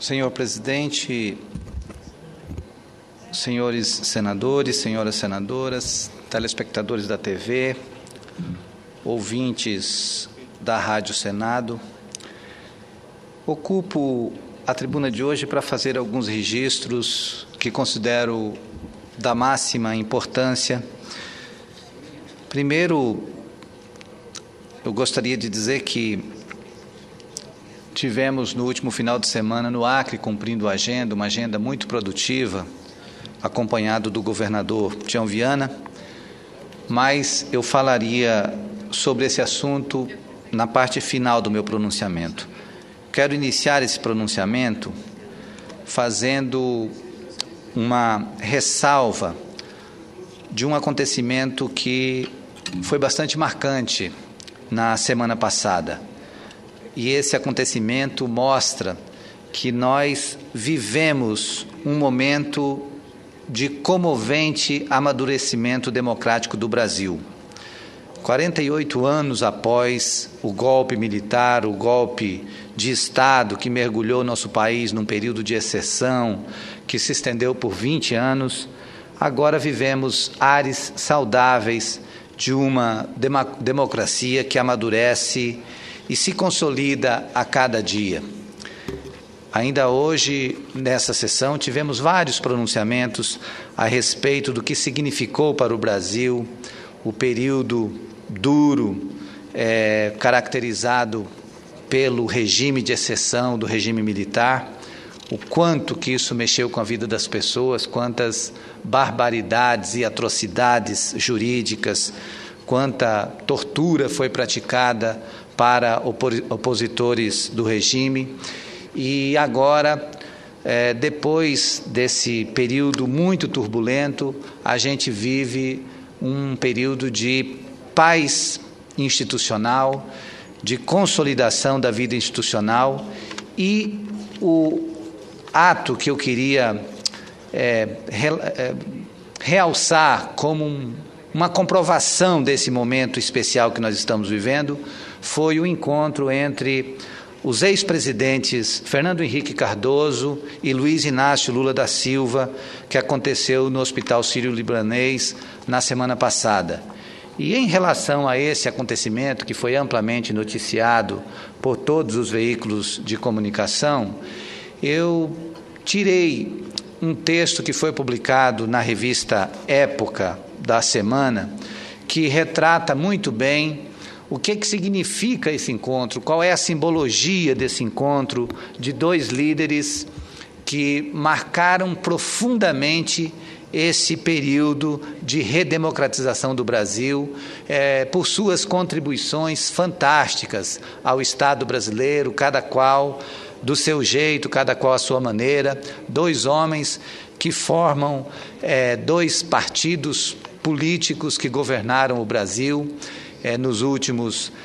Senhor presidente, senhores senadores, senhoras senadoras, telespectadores da TV, ouvintes da Rádio Senado, ocupo a tribuna de hoje para fazer alguns registros que considero da máxima importância. Primeiro, eu gostaria de dizer que tivemos no último final de semana no Acre cumprindo uma agenda muito produtiva, acompanhado do governador Tião Viana, mas eu falaria sobre esse assunto na parte final do meu pronunciamento. Quero iniciar esse pronunciamento fazendo uma ressalva de um acontecimento que foi bastante marcante na semana passada. E esse acontecimento mostra que nós vivemos um momento de comovente amadurecimento democrático do Brasil. 48 anos após o golpe militar, o golpe de Estado que mergulhou nosso país num período de exceção, que se estendeu por 20 anos, agora vivemos ares saudáveis de uma democracia que amadurece e se consolida a cada dia. Ainda hoje, nessa sessão, tivemos vários pronunciamentos a respeito do que significou para o Brasil o período duro, caracterizado pelo regime de exceção do regime militar, o quanto que isso mexeu com a vida das pessoas, quantas barbaridades e atrocidades jurídicas, quanta tortura foi praticada para opositores do regime. E agora, depois desse período muito turbulento, a gente vive um período de paz institucional, de consolidação da vida institucional, e o ato que eu queria realçar como uma comprovação desse momento especial que nós estamos vivendo foi o encontro entre os ex-presidentes Fernando Henrique Cardoso e Luiz Inácio Lula da Silva, que aconteceu no Hospital Sírio-Libanês na semana passada. E em relação a esse acontecimento, que foi amplamente noticiado por todos os veículos de comunicação, eu tirei um texto que foi publicado na revista Época da semana, que retrata muito bem o que significa esse encontro, qual é a simbologia desse encontro de dois líderes que marcaram profundamente esse período de redemocratização do Brasil, por suas contribuições fantásticas ao Estado brasileiro, cada qual do seu jeito, cada qual à sua maneira, dois homens que formam dois partidos políticos que governaram o Brasil nos últimos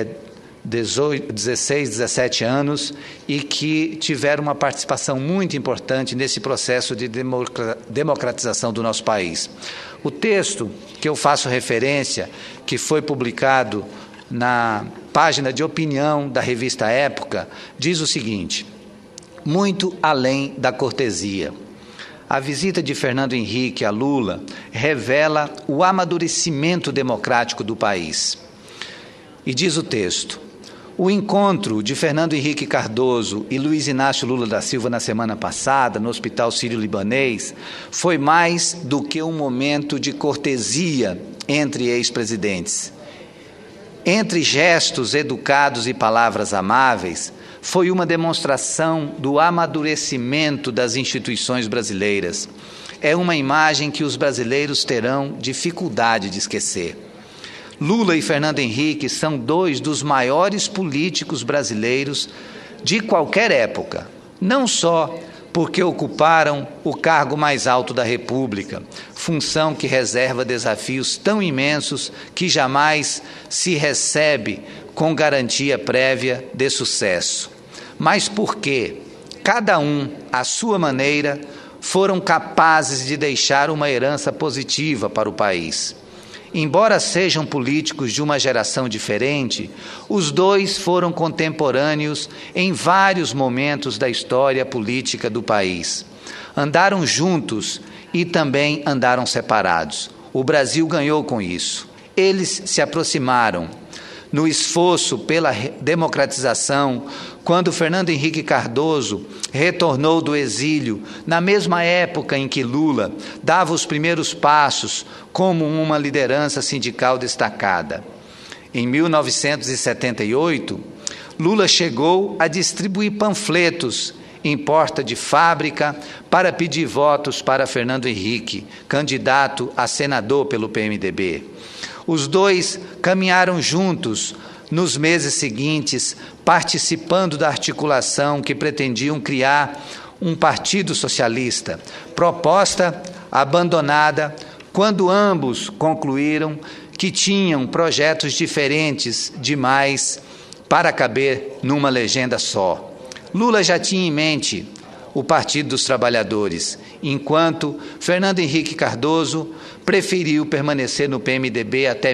16, 17 anos e que tiveram uma participação muito importante nesse processo de democratização do nosso país. O texto que eu faço referência, que foi publicado na página de opinião da revista Época, diz o seguinte: muito além da cortesia. A visita de Fernando Henrique a Lula revela o amadurecimento democrático do país. E diz o texto: o encontro de Fernando Henrique Cardoso e Luiz Inácio Lula da Silva na semana passada, no Hospital Sírio-Libanês, foi mais do que um momento de cortesia entre ex-presidentes. Entre gestos educados e palavras amáveis, foi uma demonstração do amadurecimento das instituições brasileiras. É uma imagem que os brasileiros terão dificuldade de esquecer. Lula e Fernando Henrique são dois dos maiores políticos brasileiros de qualquer época, não só porque ocuparam o cargo mais alto da República, função que reserva desafios tão imensos que jamais se recebe com garantia prévia de sucesso, mas porque cada um, à sua maneira, foram capazes de deixar uma herança positiva para o país. Embora sejam políticos de uma geração diferente, os dois foram contemporâneos em vários momentos da história política do país. Andaram juntos e também andaram separados. O Brasil ganhou com isso. Eles se aproximaram no esforço pela democratização, quando Fernando Henrique Cardoso retornou do exílio, na mesma época em que Lula dava os primeiros passos como uma liderança sindical destacada. Em 1978, Lula chegou a distribuir panfletos em porta de fábrica para pedir votos para Fernando Henrique, candidato a senador pelo PMDB. Os dois caminharam juntos nos meses seguintes, participando da articulação que pretendiam criar um partido socialista, proposta abandonada quando ambos concluíram que tinham projetos diferentes demais para caber numa legenda só. Lula já tinha em mente o Partido dos Trabalhadores, enquanto Fernando Henrique Cardoso preferiu permanecer no PMDB até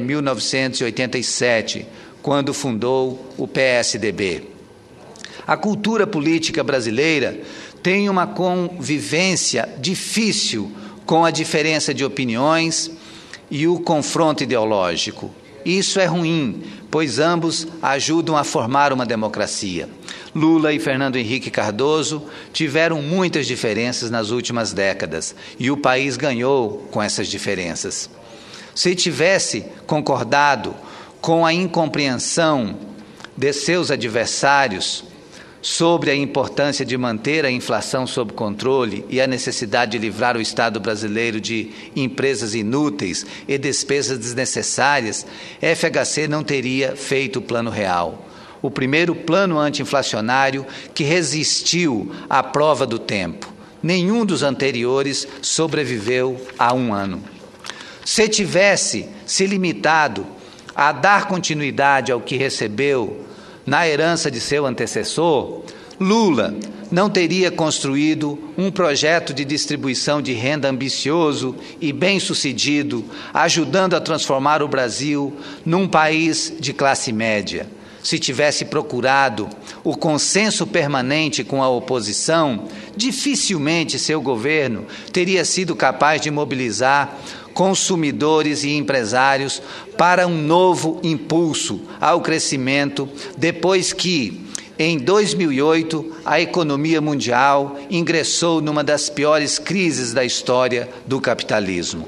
1987, quando fundou o PSDB. A cultura política brasileira tem uma convivência difícil com a diferença de opiniões e o confronto ideológico. Isso é ruim, pois ambos ajudam a formar uma democracia. Lula e Fernando Henrique Cardoso tiveram muitas diferenças nas últimas décadas e o país ganhou com essas diferenças. Se tivesse concordado com a incompreensão de seus adversários sobre a importância de manter a inflação sob controle e a necessidade de livrar o Estado brasileiro de empresas inúteis e despesas desnecessárias, FHC não teria feito o Plano Real, o primeiro plano anti-inflacionário que resistiu à prova do tempo. Nenhum dos anteriores sobreviveu a um ano. Se tivesse se limitado a dar continuidade ao que recebeu na herança de seu antecessor, Lula não teria construído um projeto de distribuição de renda ambicioso e bem-sucedido, ajudando a transformar o Brasil num país de classe média. Se tivesse procurado o consenso permanente com a oposição, dificilmente seu governo teria sido capaz de mobilizar consumidores e empresários para um novo impulso ao crescimento, depois que, em 2008, a economia mundial ingressou numa das piores crises da história do capitalismo.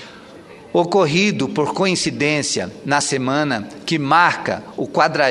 Ocorrido por coincidência na semana que marca o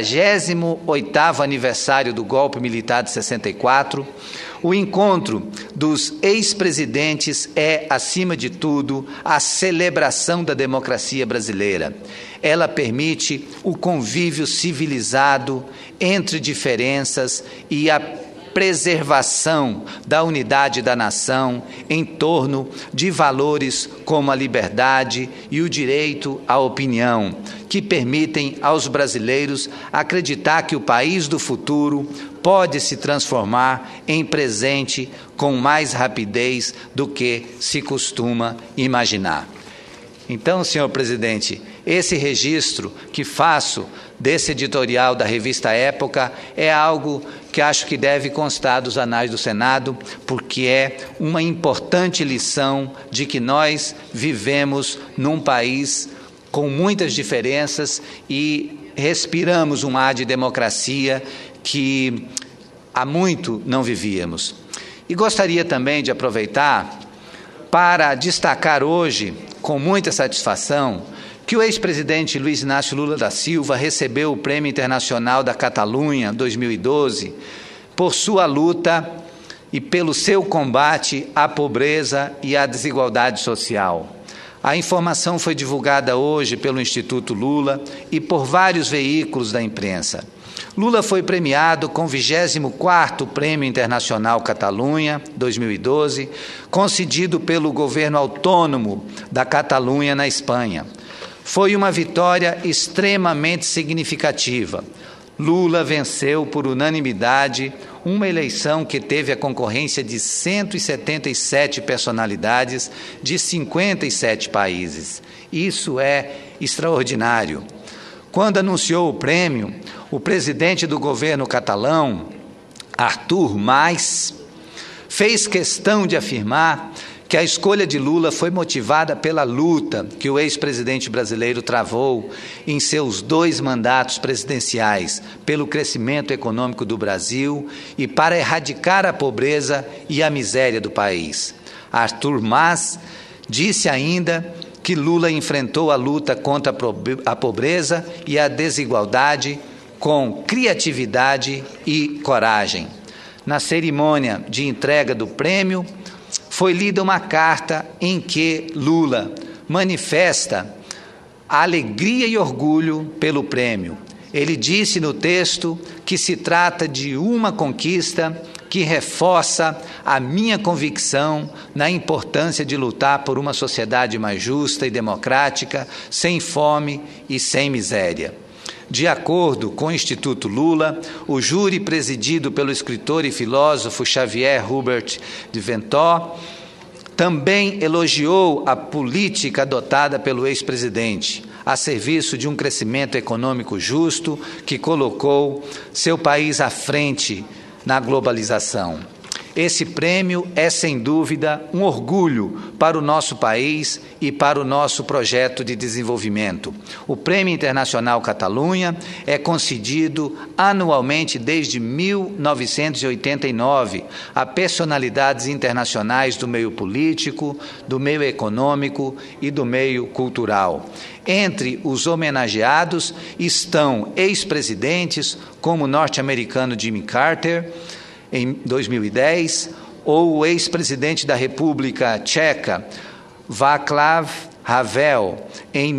48º aniversário do golpe militar de 64, o encontro dos ex-presidentes é, acima de tudo, a celebração da democracia brasileira. Ela permite o convívio civilizado entre diferenças e a preservação da unidade da nação em torno de valores como a liberdade e o direito à opinião, que permitem aos brasileiros acreditar que o país do futuro pode se transformar em presente com mais rapidez do que se costuma imaginar. Então, senhor presidente, esse registro que faço desse editorial da revista Época é algo que acho que deve constar dos anais do Senado, porque é uma importante lição de que nós vivemos num país com muitas diferenças e respiramos um ar de democracia que há muito não vivíamos. E gostaria também de aproveitar para destacar hoje, com muita satisfação, que o ex-presidente Luiz Inácio Lula da Silva recebeu o Prêmio Internacional da Catalunha 2012 por sua luta e pelo seu combate à pobreza e à desigualdade social. A informação foi divulgada hoje pelo Instituto Lula e por vários veículos da imprensa. Lula foi premiado com o 24º Prêmio Internacional Catalunha 2012, concedido pelo governo autônomo da Catalunha na Espanha. Foi uma vitória extremamente significativa. Lula venceu por unanimidade uma eleição que teve a concorrência de 177 personalidades de 57 países. Isso é extraordinário. Quando anunciou o prêmio, o presidente do governo catalão, Artur Mas, fez questão de afirmar que a escolha de Lula foi motivada pela luta que o ex-presidente brasileiro travou em seus 2 mandatos presidenciais pelo crescimento econômico do Brasil e para erradicar a pobreza e a miséria do país. Artur Mas disse ainda que Lula enfrentou a luta contra a pobreza e a desigualdade com criatividade e coragem. Na cerimônia de entrega do prêmio, foi lida uma carta em que Lula manifesta alegria e orgulho pelo prêmio. Ele disse no texto que se trata de uma conquista que reforça a minha convicção na importância de lutar por uma sociedade mais justa e democrática, sem fome e sem miséria. De acordo com o Instituto Lula, o júri presidido pelo escritor e filósofo Xavier Hubert de Ventós também elogiou a política adotada pelo ex-presidente, a serviço de um crescimento econômico justo que colocou seu país à frente na globalização. Esse prêmio é, sem dúvida, um orgulho para o nosso país e para o nosso projeto de desenvolvimento. O Prêmio Internacional Catalunha é concedido anualmente desde 1989 a personalidades internacionais do meio político, do meio econômico e do meio cultural. Entre os homenageados estão ex-presidentes como o norte-americano Jimmy Carter, em 2010, ou o ex-presidente da República Tcheca, Václav Havel, em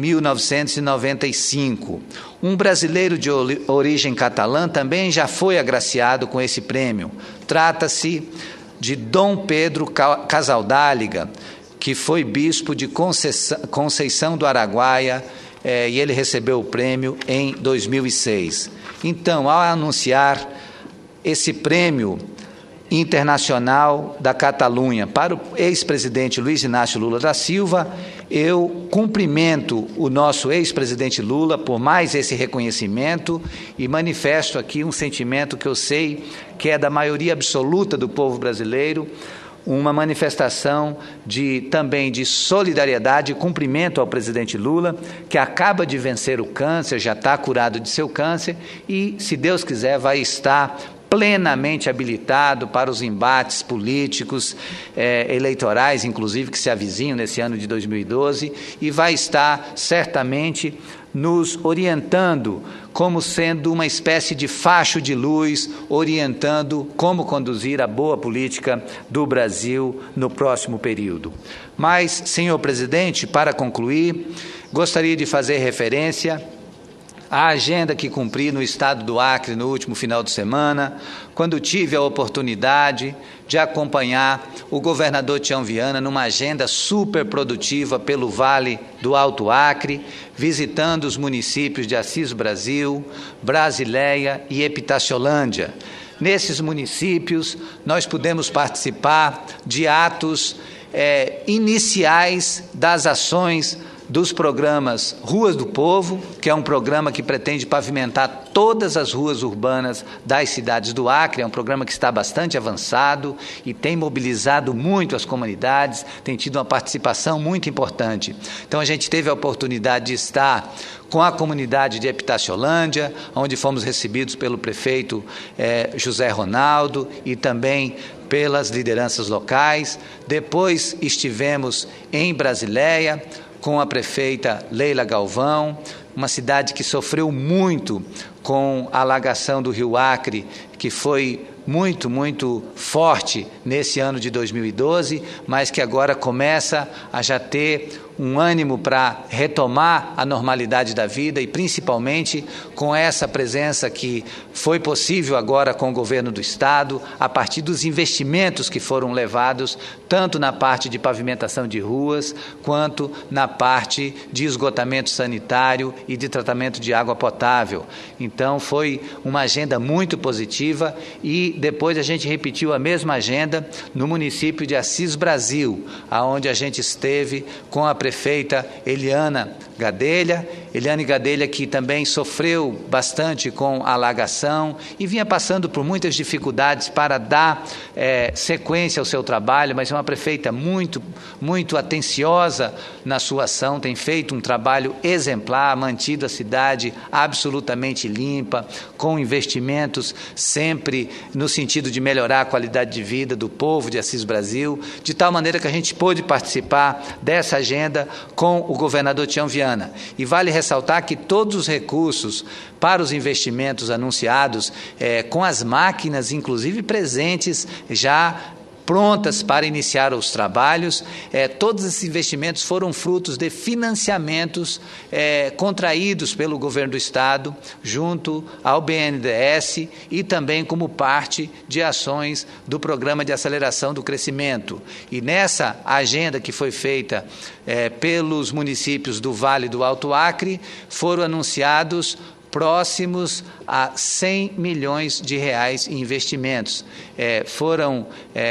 1995. Um brasileiro de origem catalã também já foi agraciado com esse prêmio. Trata-se de Dom Pedro Casaldáliga, que foi bispo de Conceição do Araguaia, e ele recebeu o prêmio em 2006. Então, ao anunciar esse prêmio internacional da Catalunha para o ex-presidente Luiz Inácio Lula da Silva, eu cumprimento o nosso ex-presidente Lula por mais esse reconhecimento e manifesto aqui um sentimento que eu sei que é da maioria absoluta do povo brasileiro, uma manifestação também de solidariedade e cumprimento ao presidente Lula, que acaba de vencer o câncer, já está curado de seu câncer e, se Deus quiser, vai estar plenamente habilitado para os embates políticos, eleitorais, inclusive, que se avizinham nesse ano de 2012, e vai estar certamente nos orientando como sendo uma espécie de facho de luz, orientando como conduzir a boa política do Brasil no próximo período. Mas, senhor presidente, para concluir, gostaria de fazer referência a agenda que cumpri no estado do Acre no último final de semana, quando tive a oportunidade de acompanhar o governador Tião Viana numa agenda super produtiva pelo Vale do Alto Acre, visitando os municípios de Assis Brasil, Brasileia e Epitaciolândia. Nesses municípios, nós pudemos participar de atos iniciais das ações dos programas Ruas do Povo, que é um programa que pretende pavimentar todas as ruas urbanas das cidades do Acre, é um programa que está bastante avançado e tem mobilizado muito as comunidades, tem tido uma participação muito importante. Então a gente teve a oportunidade de estar com a comunidade de Epitaciolândia, onde fomos recebidos pelo prefeito José Ronaldo e também pelas lideranças locais. Depois estivemos em Brasileia, com a prefeita Leila Galvão, uma cidade que sofreu muito com a alagação do Rio Acre, que foi muito, muito forte nesse ano de 2012, mas que agora começa a já ter um ânimo para retomar a normalidade da vida e principalmente com essa presença que foi possível agora com o governo do Estado, a partir dos investimentos que foram levados, tanto na parte de pavimentação de ruas, quanto na parte de esgotamento sanitário e de tratamento de água potável. Então foi uma agenda muito positiva e depois a gente repetiu a mesma agenda no município de Assis Brasil, onde a gente esteve com a prefeita prefeita Eliane Gadelha, que também sofreu bastante com a alagação e vinha passando por muitas dificuldades para dar sequência ao seu trabalho, mas é uma prefeita muito, muito atenciosa na sua ação, tem feito um trabalho exemplar, mantido a cidade absolutamente limpa, com investimentos sempre no sentido de melhorar a qualidade de vida do povo de Assis Brasil, de tal maneira que a gente pôde participar dessa agenda com o governador Tião Viana. E vale ressaltar que todos os recursos para os investimentos anunciados, com as máquinas, inclusive presentes, já prontas para iniciar os trabalhos, todos esses investimentos foram frutos de financiamentos contraídos pelo governo do Estado, junto ao BNDES e também como parte de ações do Programa de Aceleração do Crescimento. E nessa agenda que foi feita pelos municípios do Vale do Alto Acre, foram anunciados próximos a 100 milhões de reais em investimentos. Foram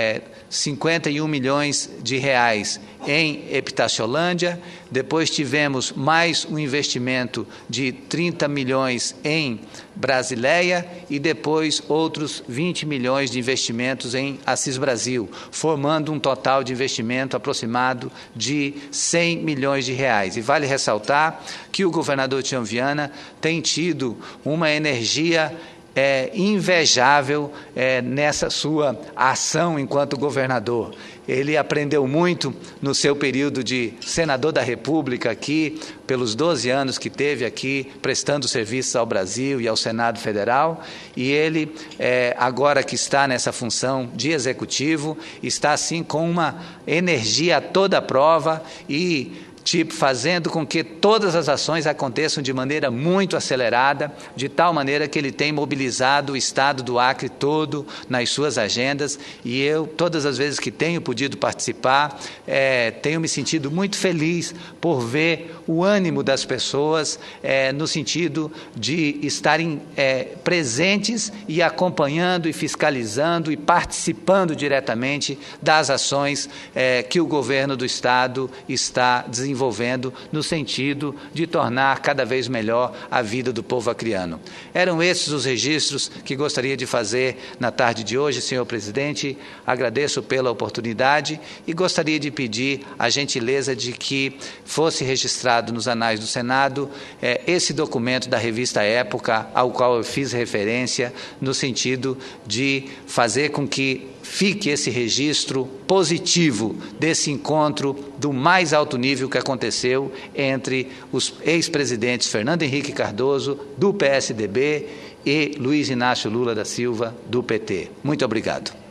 51 milhões de reais em Epitaciolândia, depois tivemos mais um investimento de 30 milhões em Brasileia e depois outros 20 milhões de investimentos em Assis Brasil, formando um total de investimento aproximado de 100 milhões de reais. E vale ressaltar que o governador Tião Viana tem tido uma energia invejável nessa sua ação enquanto governador. Ele aprendeu muito no seu período de senador da República aqui, pelos 12 anos que teve aqui, prestando serviços ao Brasil e ao Senado Federal, e ele, agora que está nessa função de executivo, está assim com uma energia a toda prova e fazendo com que todas as ações aconteçam de maneira muito acelerada, de tal maneira que ele tem mobilizado o Estado do Acre todo nas suas agendas, e eu, todas as vezes que tenho podido participar, tenho me sentido muito feliz por ver o ânimo das pessoas no sentido de estarem presentes e acompanhando e fiscalizando e participando diretamente das ações que o governo do Estado está desenvolvendo no sentido de tornar cada vez melhor a vida do povo acreano. Eram esses os registros que gostaria de fazer na tarde de hoje, senhor presidente. Agradeço pela oportunidade e gostaria de pedir a gentileza de que fosse registrado nos anais do Senado esse documento da revista Época, ao qual eu fiz referência, no sentido de fazer com que fique esse registro positivo desse encontro do mais alto nível que aconteceu entre os ex-presidentes Fernando Henrique Cardoso, do PSDB, e Luiz Inácio Lula da Silva, do PT. Muito obrigado.